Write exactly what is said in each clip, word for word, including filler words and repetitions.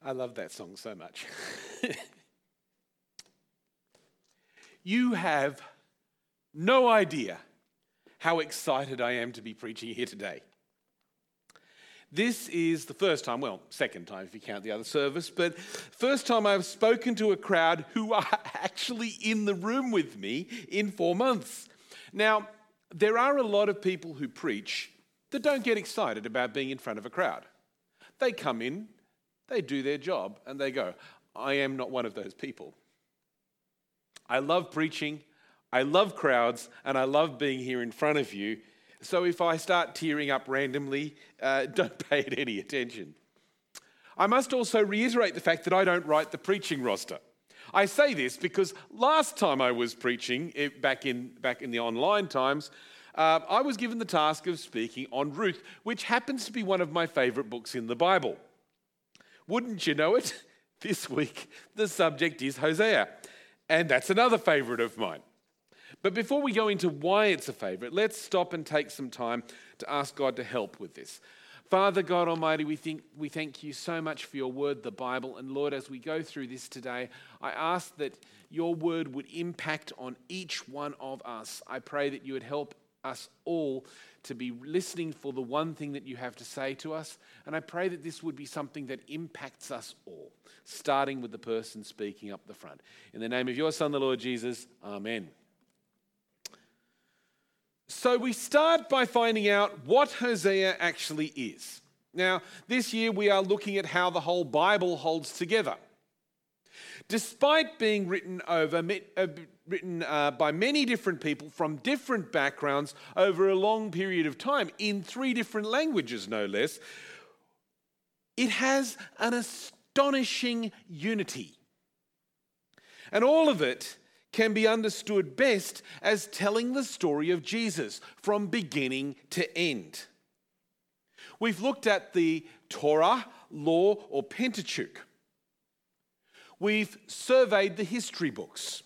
I love that song so much. You have no idea how excited I am to be preaching here today. This is the first time, well, second time if you count the other service, but first time I've spoken to a crowd who are actually in the room with me in four months. Now, there are a lot of people who preach that don't get excited about being in front of a crowd. They come in, they do their job, and they go. I am not one of those people. I love preaching, I love crowds, and I love being here in front of you. So if I start tearing up randomly, uh, don't pay it any attention. I must also reiterate the fact that I don't write the preaching roster. I say this because last time I was preaching, it, back in back in the online times, uh, I was given the task of speaking on Ruth, which happens to be one of my favourite books in the Bible. Wouldn't you know it? This week, the subject is Hosea, and that's another favourite of mine. But before we go into why it's a favourite, let's stop and take some time to ask God to help with this. Father God Almighty, we think we thank you so much for your word, the Bible. And Lord, as we go through this today, I ask that your word would impact on each one of us. I pray that you would help us all to be listening for the one thing that you have to say to us. And I pray that this would be something that impacts us all, starting with the person speaking up the front. In the name of your Son, the Lord Jesus, amen. So we start by finding out what Hosea actually is. Now, this year we are looking at how the whole Bible holds together. Despite being written over, uh, written uh, by many different people from different backgrounds over a long period of time, in three different languages no less, it has an astonishing unity. And all of it can be understood best as telling the story of Jesus from beginning to end. We've looked at the Torah, law, or Pentateuch. We've surveyed the history books.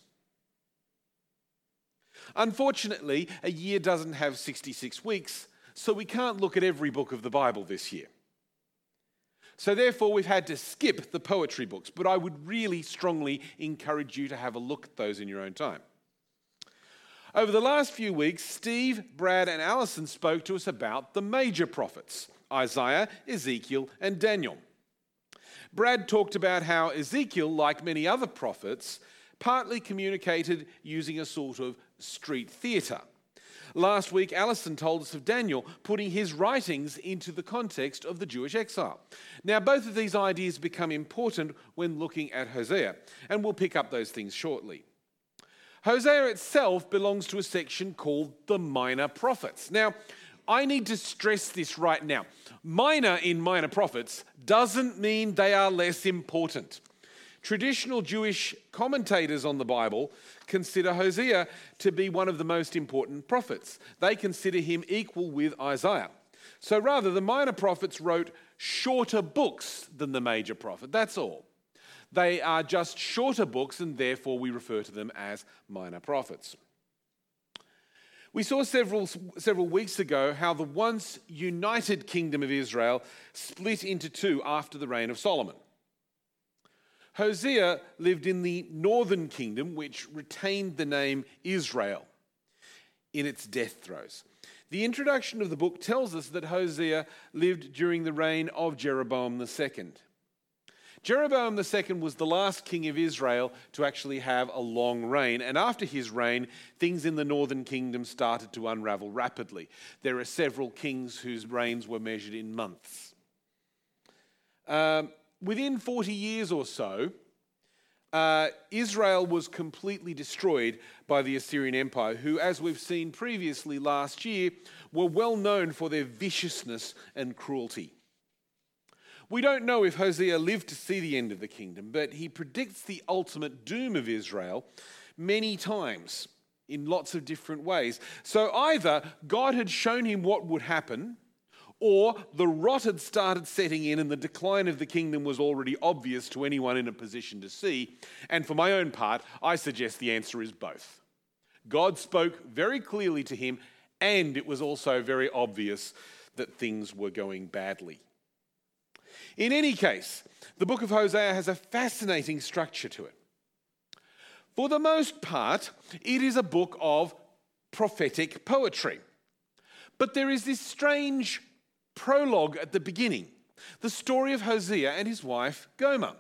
Unfortunately, a year doesn't have sixty-six weeks, so we can't look at every book of the Bible this year. So therefore, we've had to skip the poetry books, but I would really strongly encourage you to have a look at those in your own time. Over the last few weeks, Steve, Brad, and Alison spoke to us about the major prophets, Isaiah, Ezekiel, and Daniel. Brad talked about how Ezekiel, like many other prophets, partly communicated using a sort of street theatre. Last week, Alison told us of Daniel putting his writings into the context of the Jewish exile. Now, both of these ideas become important when looking at Hosea, and we'll pick up those things shortly. Hosea itself belongs to a section called the Minor Prophets. Now, I need to stress this right now. Minor in Minor Prophets doesn't mean they are less important. Traditional Jewish commentators on the Bible consider Hosea to be one of the most important prophets. They consider him equal with Isaiah. So rather, the minor prophets wrote shorter books than the major prophet. That's all. They are just shorter books, and therefore we refer to them as minor prophets. We saw several, several weeks ago how the once united kingdom of Israel split into two after the reign of Solomon. Hosea lived in the northern kingdom, which retained the name Israel in its death throes. The introduction of the book tells us that Hosea lived during the reign of Jeroboam the Second. Jeroboam the Second was the last king of Israel to actually have a long reign, and after his reign, things in the northern kingdom started to unravel rapidly. There are several kings whose reigns were measured in months. Um, Within forty years or so, uh, Israel was completely destroyed by the Assyrian Empire, who, as we've seen previously last year, were well known for their viciousness and cruelty. We don't know if Hosea lived to see the end of the kingdom, but he predicts the ultimate doom of Israel many times in lots of different ways. So either God had shown him what would happen, or the rot had started setting in and the decline of the kingdom was already obvious to anyone in a position to see. And for my own part, I suggest the answer is both. God spoke very clearly to him, and it was also very obvious that things were going badly. In any case, the book of Hosea has a fascinating structure to it. For the most part, it is a book of prophetic poetry. But there is this strange prologue at the beginning, the story of Hosea and his wife Gomer.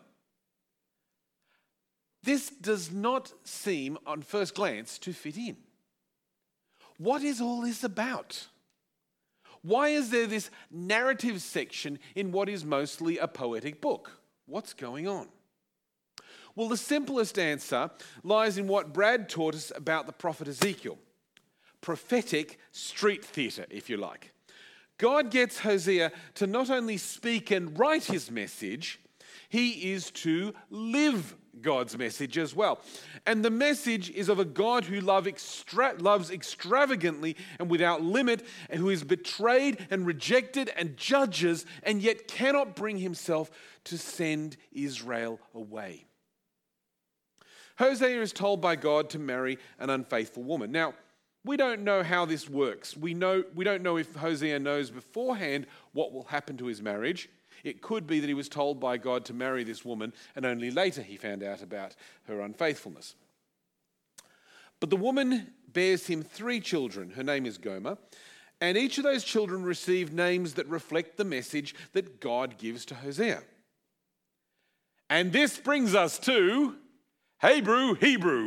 This does not seem, on first glance, to fit in. What is all this about? Why is there this narrative section in what is mostly a poetic book? What's going on? Well, the simplest answer lies in what Brad taught us about the prophet Ezekiel. Prophetic street theatre, if you like. God gets Hosea to not only speak and write his message, he is to live God's message as well. And the message is of a God who love extra- loves extravagantly and without limit, and who is betrayed and rejected and judges, and yet cannot bring himself to send Israel away. Hosea is told by God to marry an unfaithful woman. Now, we don't know how this works. We know we don't know if Hosea knows beforehand what will happen to his marriage. It could be that he was told by God to marry this woman, and only later he found out about her unfaithfulness. But the woman bears him three children. Her name is Gomer, and each of those children receive names that reflect the message that God gives to Hosea. And this brings us to Hebrew, Hebrew.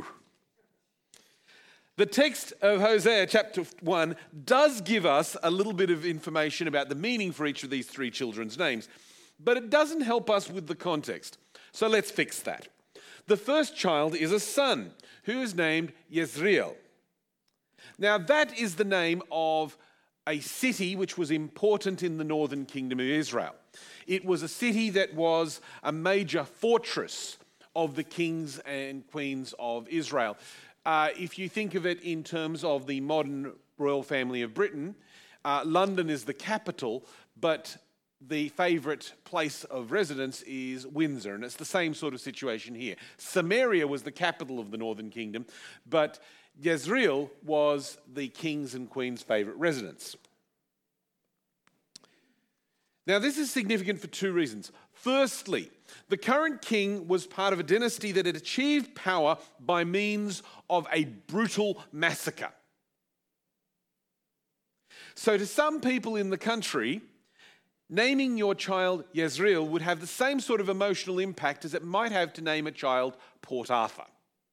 The text of Hosea chapter one does give us a little bit of information about the meaning for each of these three children's names, but it doesn't help us with the context. So let's fix that. The first child is a son who is named Yezreel. Now that is the name of a city which was important in the northern kingdom of Israel. It was a city that was a major fortress of the kings and queens of Israel. Uh, if you think of it in terms of the modern royal family of Britain, uh, London is the capital, but the favourite place of residence is Windsor, and it's the same sort of situation here. Samaria was the capital of the northern kingdom, but Yezreel was the king's and queen's favourite residence. Now, this is significant for two reasons. Firstly, the current king was part of a dynasty that had achieved power by means of a brutal massacre. So to some people in the country, naming your child Yezreel would have the same sort of emotional impact as it might have to name a child Port Arthur.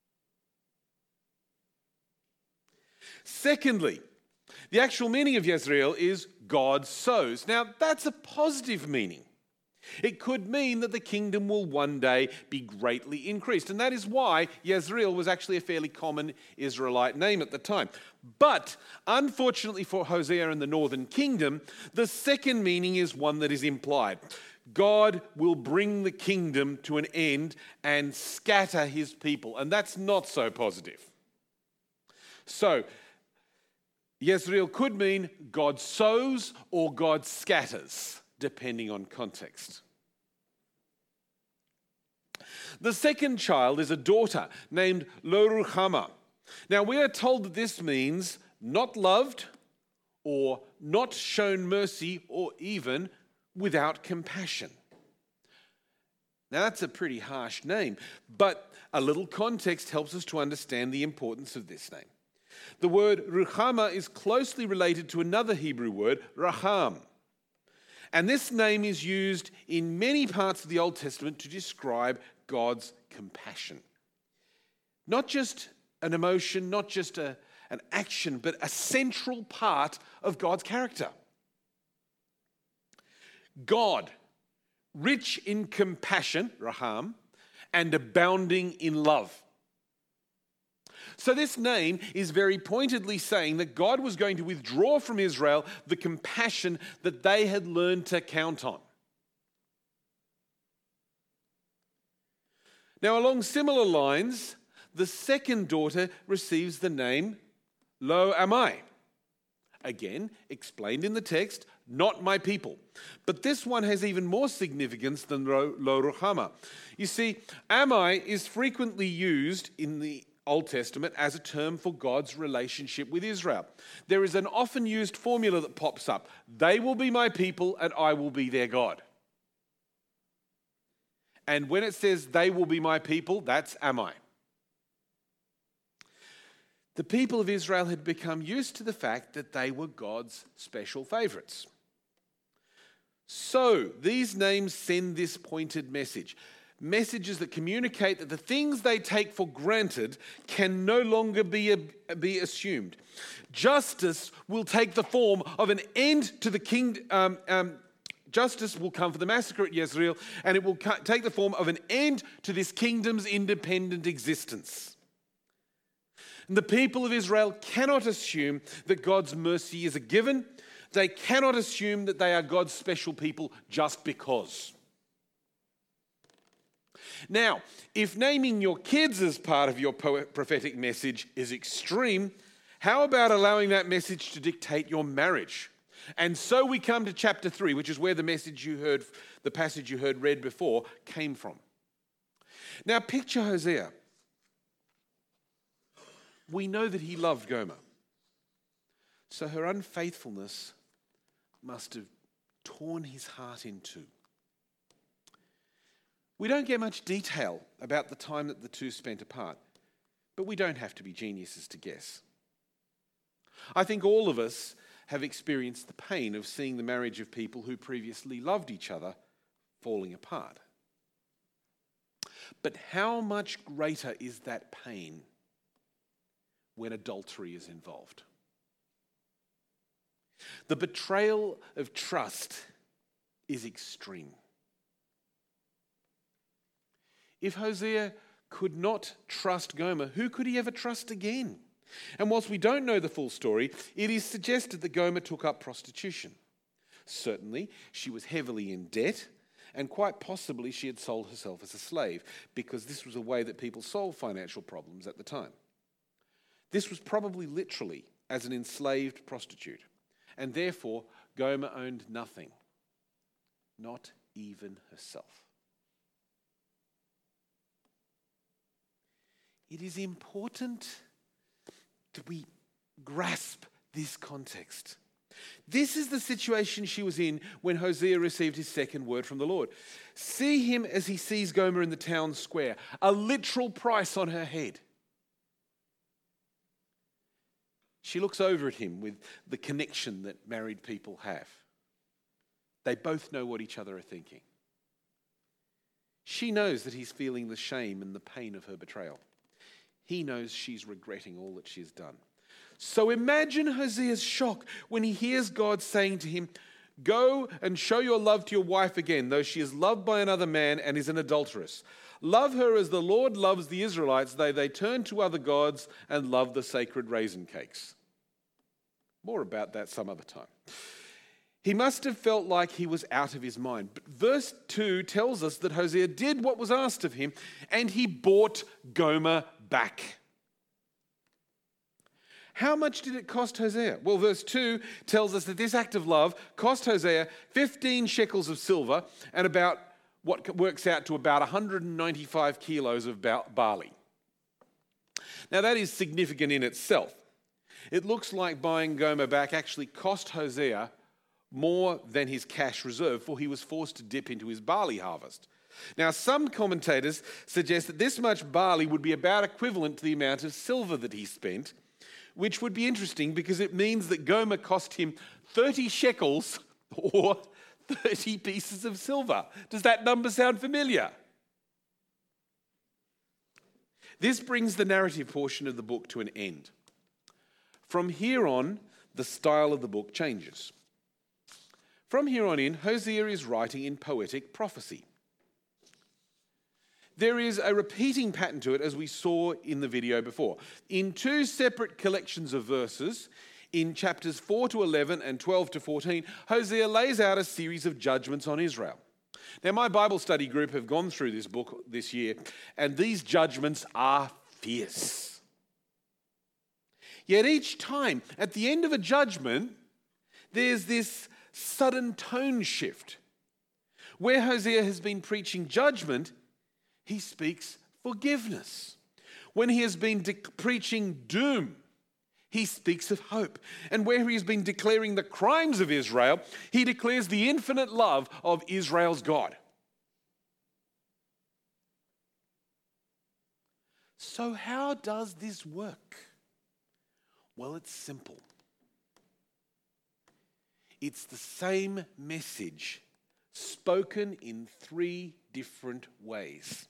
Secondly, the actual meaning of Yezreel is God sows. Now, that's a positive meaning. It could mean that the kingdom will one day be greatly increased. And that is why Yezreel was actually a fairly common Israelite name at the time. But unfortunately for Hosea and the northern kingdom, the second meaning is one that is implied. God will bring the kingdom to an end and scatter his people. And that's not so positive. So, Yezreel could mean God sows or God scatters, depending on context. The second child is a daughter named Lo-ruhamah. Now, we are told that this means not loved or not shown mercy or even without compassion. Now, that's a pretty harsh name, but a little context helps us to understand the importance of this name. The word ruhamah is closely related to another Hebrew word, raham. And this name is used in many parts of the Old Testament to describe God's compassion. Not just an emotion, not just a, an action, but a central part of God's character. God, rich in compassion, raham, and abounding in love. So this name is very pointedly saying that God was going to withdraw from Israel the compassion that they had learned to count on. Now, along similar lines, the second daughter receives the name Lo-ammi. Again, explained in the text, not my people. But this one has even more significance than Lo-ruhamah. You see, Ammi is frequently used in the Old Testament as a term for God's relationship with Israel. There is an often used formula that pops up. They will be my people and I will be their God. And when it says they will be my people, that's am I. The people of Israel had become used to the fact that they were God's special favorites. So these names send this pointed message. Messages that communicate that the things they take for granted can no longer be, be assumed. Justice will take the form of an end to the kingdom. Um, um, justice will come for the massacre at Jezreel, and it will take the form of an end to this kingdom's independent existence. And the people of Israel cannot assume that God's mercy is a given. They cannot assume that they are God's special people just because. Now, if naming your kids as part of your prophetic message is extreme, how about allowing that message to dictate your marriage? And so we come to chapter three, which is where the message you heard, the passage you heard read before, came from. Now, picture Hosea. We know that he loved Gomer. So her unfaithfulness must have torn his heart in two. We don't get much detail about the time that the two spent apart, but we don't have to be geniuses to guess. I think all of us have experienced the pain of seeing the marriage of people who previously loved each other falling apart. But how much greater is that pain when adultery is involved? The betrayal of trust is extreme. If Hosea could not trust Gomer, who could he ever trust again? And whilst we don't know the full story, it is suggested that Gomer took up prostitution. Certainly, she was heavily in debt, and quite possibly she had sold herself as a slave, because this was a way that people solved financial problems at the time. This was probably literally as an enslaved prostitute, and therefore Gomer owned nothing, not even herself. It is important that we grasp this context. This is the situation she was in when Hosea received his second word from the Lord. See him as he sees Gomer in the town square, a literal price on her head. She looks over at him with the connection that married people have. They both know what each other are thinking. She knows that he's feeling the shame and the pain of her betrayal. He knows she's regretting all that she's done. So imagine Hosea's shock when he hears God saying to him, "Go and show your love to your wife again, though she is loved by another man and is an adulteress. Love her as the Lord loves the Israelites, though they turn to other gods and love the sacred raisin cakes." More about that some other time. He must have felt like he was out of his mind. But verse two tells us that Hosea did what was asked of him, and he bought Gomer back. How much did it cost Hosea? Well, verse two tells us that this act of love cost Hosea fifteen shekels of silver and about what works out to about one hundred ninety-five kilos of barley. Now, that is significant in itself. It looks like buying Gomer back actually cost Hosea more than his cash reserve, for he was forced to dip into his barley harvest. Now, some commentators suggest that this much barley would be about equivalent to the amount of silver that he spent, which would be interesting because it means that Gomer cost him thirty shekels or thirty pieces of silver. Does that number sound familiar? This brings the narrative portion of the book to an end. From here on, the style of the book changes. From here on in, Hosea is writing in poetic prophecy. There is a repeating pattern to it, as we saw in the video before. In two separate collections of verses, in chapters four to eleven and twelve to fourteen, Hosea lays out a series of judgments on Israel. Now, my Bible study group have gone through this book this year, and these judgments are fierce. Yet each time, at the end of a judgment, there's this sudden tone shift. Where Hosea has been preaching judgment, he speaks forgiveness. When he has been de- preaching doom, he speaks of hope. And where he has been declaring the crimes of Israel, he declares the infinite love of Israel's God. So how does this work? Well, it's simple. It's the same message spoken in three different ways.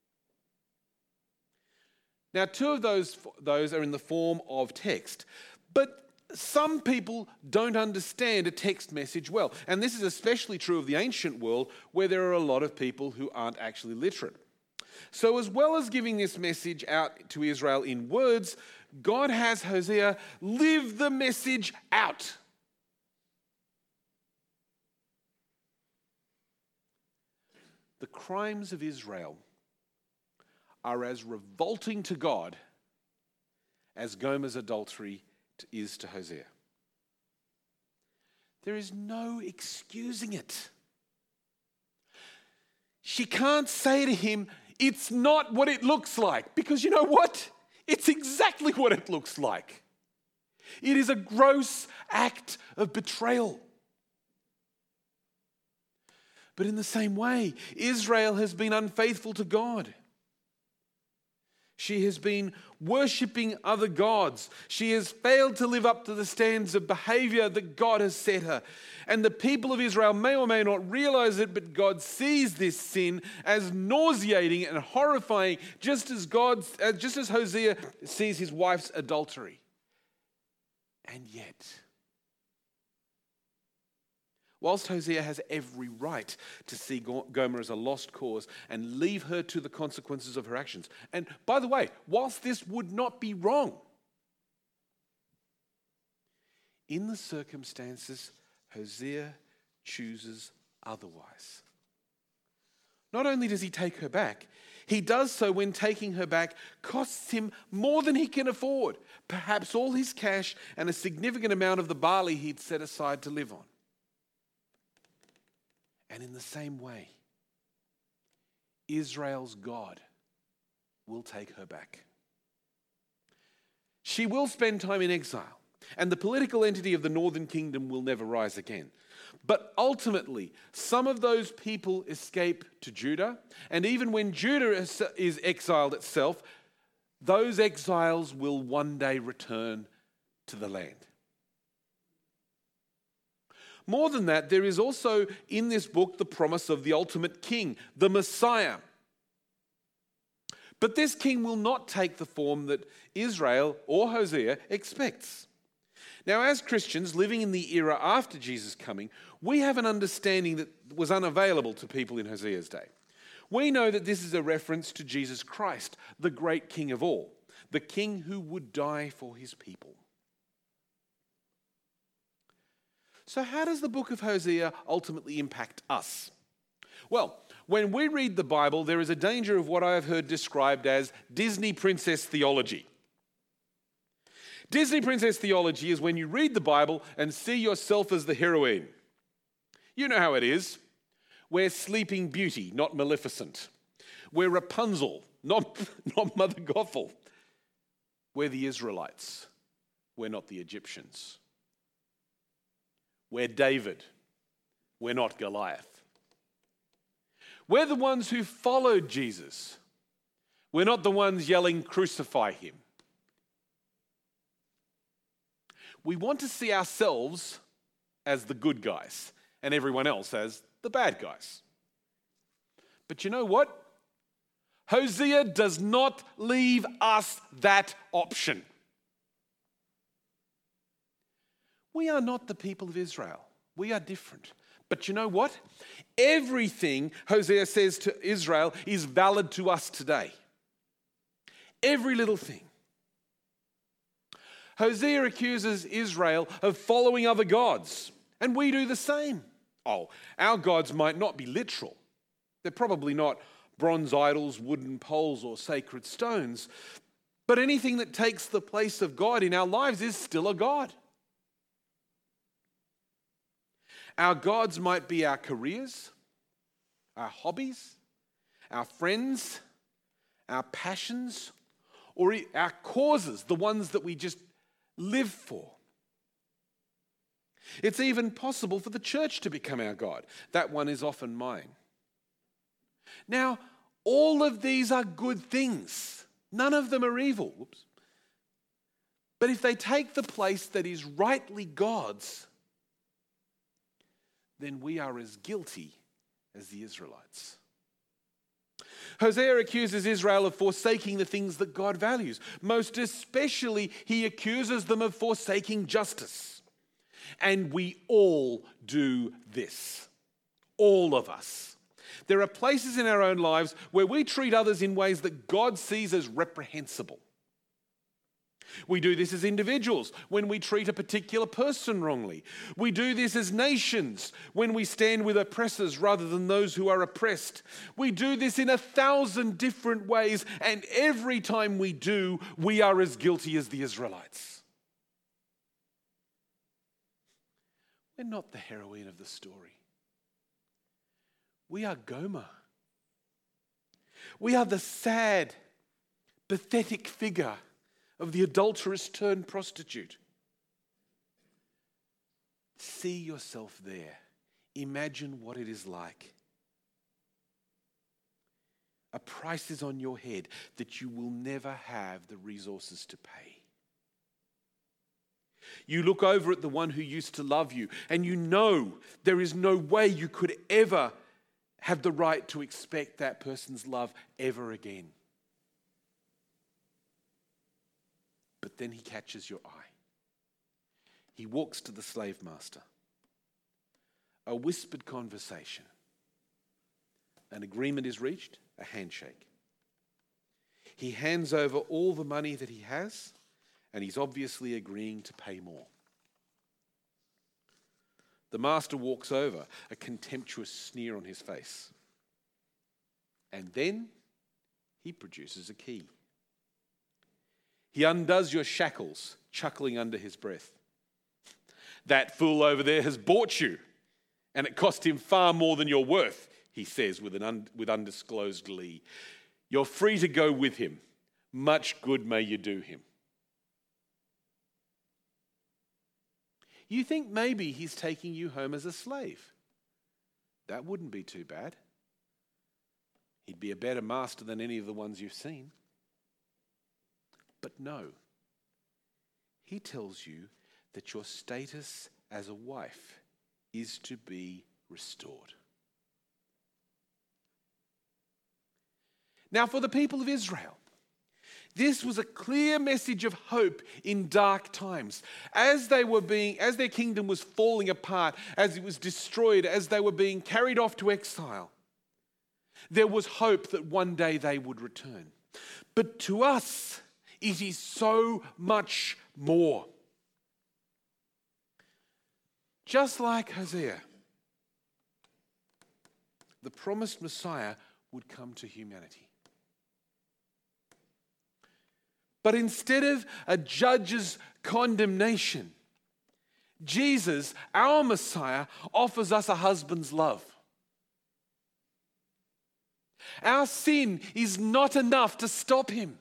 Now, two of those, those are in the form of text, but some people don't understand a text message well. And this is especially true of the ancient world, where there are a lot of people who aren't actually literate. So as well as giving this message out to Israel in words, God has Hosea live the message out. The crimes of Israel are as revolting to God as Gomer's adultery is to Hosea. There is no excusing it. She can't say to him, it's not what it looks like, because you know what? It's exactly what it looks like. It is a gross act of betrayal. But in the same way, Israel has been unfaithful to God. She has been worshipping other gods. She has failed to live up to the standards of behavior that God has set her. And the people of Israel may or may not realize it, but God sees this sin as nauseating and horrifying, just as God, just as Hosea sees his wife's adultery. And yet, whilst Hosea has every right to see Gomer as a lost cause and leave her to the consequences of her actions. And by the way, whilst this would not be wrong, in the circumstances, Hosea chooses otherwise. Not only does he take her back, he does so when taking her back costs him more than he can afford, perhaps all his cash and a significant amount of the barley he'd set aside to live on. And in the same way, Israel's God will take her back. She will spend time in exile, and the political entity of the northern kingdom will never rise again. But ultimately, some of those people escape to Judah, and even when Judah is exiled itself, those exiles will one day return to the land. More than that, there is also in this book the promise of the ultimate king, the Messiah. But this king will not take the form that Israel or Hosea expects. Now, as Christians living in the era after Jesus' coming, we have an understanding that was unavailable to people in Hosea's day. We know that this is a reference to Jesus Christ, the great king of all, the king who would die for his people. So how does the book of Hosea ultimately impact us? Well, when we read the Bible, there is a danger of what I have heard described as Disney princess theology. Disney princess theology is when you read the Bible and see yourself as the heroine. You know how it is. We're Sleeping Beauty, not Maleficent. We're Rapunzel, not, not Mother Gothel. We're the Israelites. We're not the Egyptians. We're David. We're not Goliath. We're the ones who followed Jesus. We're not the ones yelling, "Crucify him." We want to see ourselves as the good guys and everyone else as the bad guys. But you know what? Hosea does not leave us that option. We are not the people of Israel. We are different. But you know what? Everything Hosea says to Israel is valid to us today. Every little thing. Hosea accuses Israel of following other gods, and we do the same. Oh, our gods might not be literal. They're probably not bronze idols, wooden poles, or sacred stones. But anything that takes the place of God in our lives is still a god. Our gods might be our careers, our hobbies, our friends, our passions, or our causes, the ones that we just live for. It's even possible for the church to become our God. That one is often mine. Now, all of these are good things. None of them are evil. Whoops. But if they take the place that is rightly God's, then we are as guilty as the Israelites. Hosea accuses Israel of forsaking the things that God values. Most especially, he accuses them of forsaking justice. And we all do this. All of us. There are places in our own lives where we treat others in ways that God sees as reprehensible. We do this as individuals when we treat a particular person wrongly. We do this as nations when we stand with oppressors rather than those who are oppressed. We do this in a thousand different ways, and every time we do, we are as guilty as the Israelites. We're not the heroine of the story. We are Gomer. We are the sad, pathetic figure of the adulteress turned prostitute. See yourself there. Imagine what it is like. A price is on your head that you will never have the resources to pay. You look over at the one who used to love you, and you know there is no way you could ever have the right to expect that person's love ever again. But then he catches your eye. He walks to the slave master. A whispered conversation. An agreement is reached, a handshake. He hands over all the money that he has, and he's obviously agreeing to pay more. The master walks over, a contemptuous sneer on his face. And then he produces a key. He undoes your shackles, chuckling under his breath. That fool over there has bought you, and it cost him far more than you're worth, he says with, an un- with undisclosed glee. You're free to go with him. Much good may you do him. You think maybe he's taking you home as a slave. That wouldn't be too bad. He'd be a better master than any of the ones you've seen. But no, he tells you that your status as a wife is to be restored. Now, for the people of Israel, this was a clear message of hope in dark times. As they were being, as their kingdom was falling apart, as it was destroyed, as they were being carried off to exile, there was hope that one day they would return. But to us, it is so much more. Just like Hosea, the promised Messiah would come to humanity. But instead of a judge's condemnation, Jesus, our Messiah, offers us a husband's love. Our sin is not enough to stop him.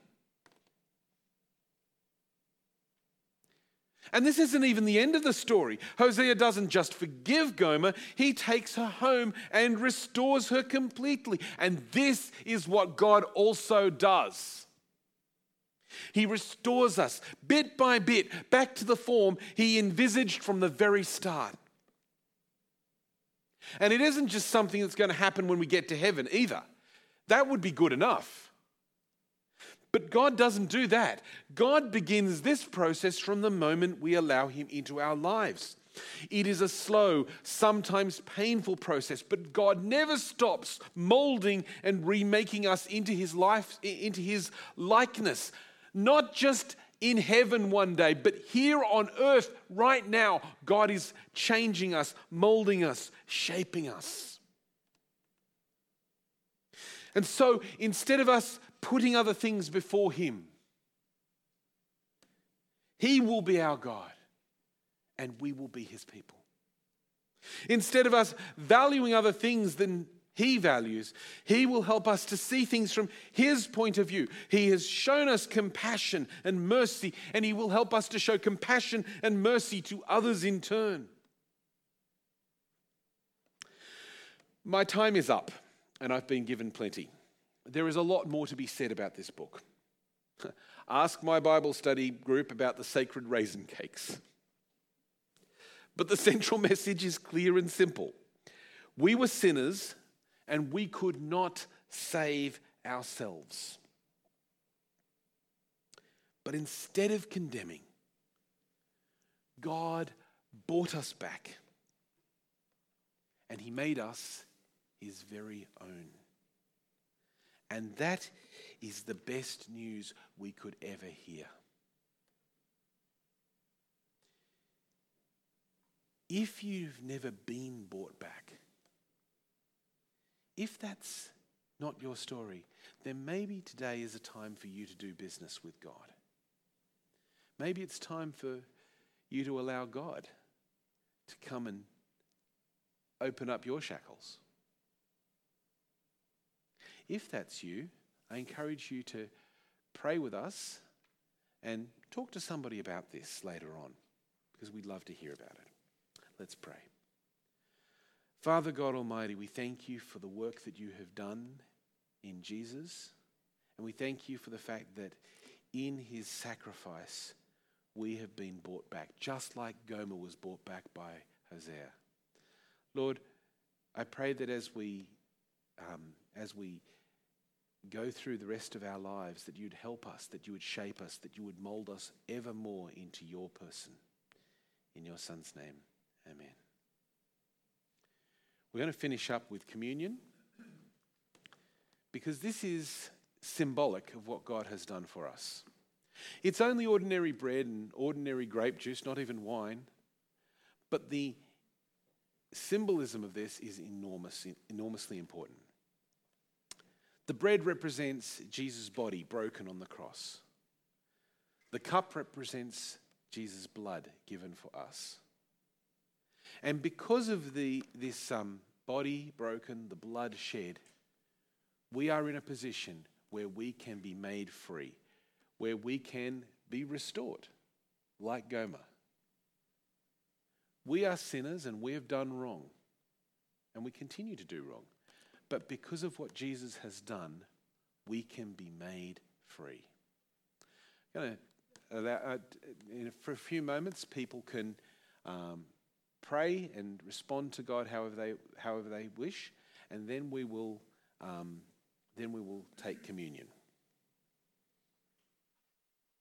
And this isn't even the end of the story. Hosea doesn't just forgive Gomer, he takes her home and restores her completely. And this is what God also does. He restores us bit by bit back to the form he envisaged from the very start. And it isn't just something that's going to happen when we get to heaven either. That would be good enough. But God doesn't do that. God begins this process from the moment we allow him into our lives. It is a slow, sometimes painful process, but God never stops molding and remaking us into his life, into his likeness. Not just in heaven one day, but here on earth right now, God is changing us, molding us, shaping us. And so instead of us putting other things before him, he will be our God and we will be his people. Instead of us valuing other things than he values, he will help us to see things from his point of view. He has shown us compassion and mercy, and he will help us to show compassion and mercy to others in turn. My time is up, and I've been given plenty. There is a lot more to be said about this book. Ask my Bible study group about the sacred raisin cakes. But the central message is clear and simple. We were sinners and we could not save ourselves. But instead of condemning, God bought us back and he made us his very own. And that is the best news we could ever hear. If you've never been bought back, if that's not your story, then maybe today is a time for you to do business with God. Maybe it's time for you to allow God to come and open up your shackles. If that's you, I encourage you to pray with us and talk to somebody about this later on, because we'd love to hear about it. Let's pray. Father God Almighty, we thank you for the work that you have done in Jesus, and we thank you for the fact that in his sacrifice we have been bought back, just like Gomer was bought back by Hosea. Lord, I pray that as we um, as we go through the rest of our lives, that you'd help us, that you would shape us, that you would mold us ever more into your person. In your Son's name, amen. We're going to finish up with communion, because this is symbolic of what God has done for us. It's only ordinary bread and ordinary grape juice, not even wine, but the symbolism of this is enormous, enormously important. The bread represents Jesus' body broken on the cross. The cup represents Jesus' blood given for us. And because of the this um, body broken, the blood shed, we are in a position where we can be made free, where we can be restored, like Gomer. We are sinners and we have done wrong, and we continue to do wrong. But because of what Jesus has done, we can be made free. I'm going to allow, uh, in, for a few moments, people can um, pray and respond to God however they however they wish, and then we will um, then we will take communion.